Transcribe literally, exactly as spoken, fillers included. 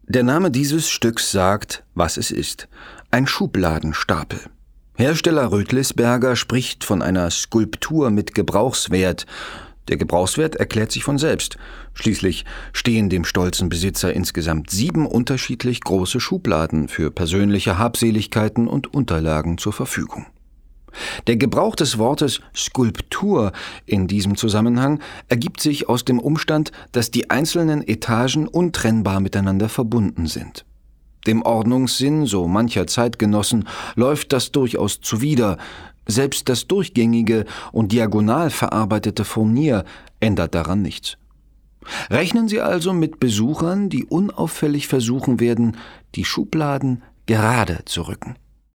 Der Name dieses Stücks sagt, was es ist: ein Schubladenstapel. Hersteller Rötlisberger spricht von einer Skulptur mit Gebrauchswert. Der Gebrauchswert erklärt sich von selbst. Schließlich stehen dem stolzen Besitzer insgesamt sieben unterschiedlich große Schubladen für persönliche Habseligkeiten und Unterlagen zur Verfügung. Der Gebrauch des Wortes Skulptur in diesem Zusammenhang ergibt sich aus dem Umstand, dass die einzelnen Etagen untrennbar miteinander verbunden sind. Dem Ordnungssinn so mancher Zeitgenossen läuft das durchaus zuwider. Selbst das durchgängige und diagonal verarbeitete Furnier ändert daran nichts. Rechnen Sie also mit Besuchern, die unauffällig versuchen werden, die Schubladen gerade zu rücken.